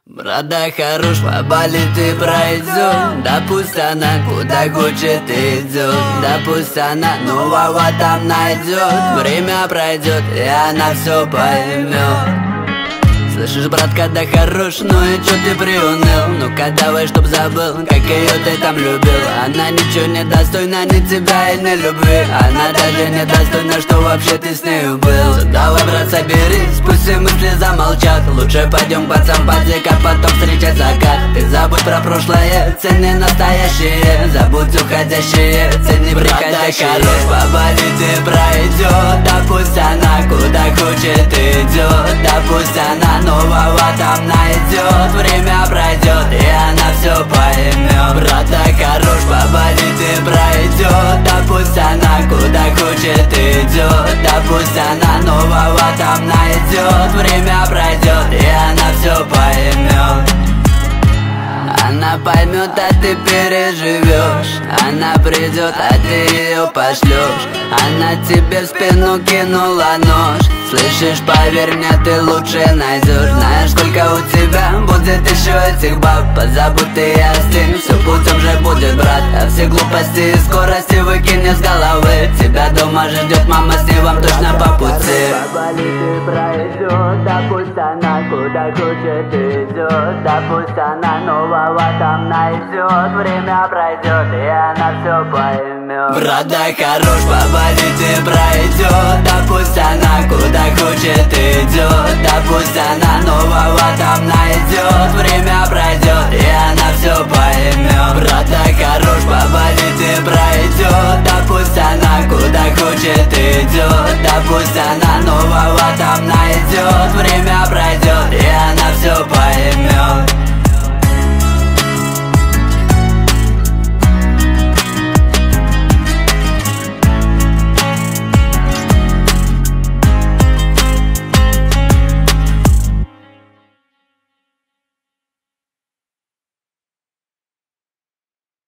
Брат, да хорош, поболит и пройдет. Да пусть она куда хочет идет. Да пусть она нового там найдет. Время пройдет, и она все поймет. Слышишь, брат, когда хорош, ну и чё ты приуныл? Ну-ка давай, чтоб забыл, как ее ты там любил. Она ничего не достойна ни тебя и ни любви. Она даже не достойна, что вообще ты с нею был. Давай, брат, соберись, пусть все мысли замолчат. Лучше пойдем к пацам подзека, потом встречать закат. Ты забудь про прошлое, цени настоящее. Забудь уходящее, цени приходящее. Брат, да хорош, поболит и пройдет. Да пусть она куда хочет идет. Да пусть она нового там найдет. Время пройдет, и она все поймет. Брат, да хорош, поболит и пройдет. Да пусть она куда хочет идет. Да пусть она нового там найдет. Время пройдет, и она все поймет. Она поймет, а ты переживешь. Она придет, а ты ее пошлешь. Она тебе в спину кинула нож. Слышишь, поверь мне, ты лучше найдешь. Знаешь, сколько у тебя будет еще этих баб. Позабудь ты и остынь, все путем же будет, брат. А все глупости и скорости выкини с головы. Тебя дома ждет мама, с ней вам точно по пути. Поболит и пройдет, да пусть она куда хочет идет. Да пусть она нового там найдет. Время пройдет, и она все поймет. Брат, да хорош, поболит и пройдет. Да пусть она куда хочет идет. Да пусть она нового там найдет. Время пройдет, и она все поймет. Брат, да хорош, поболит и пройдет. Да пусть она куда хочет идет. Да пусть она нового там найдет. Время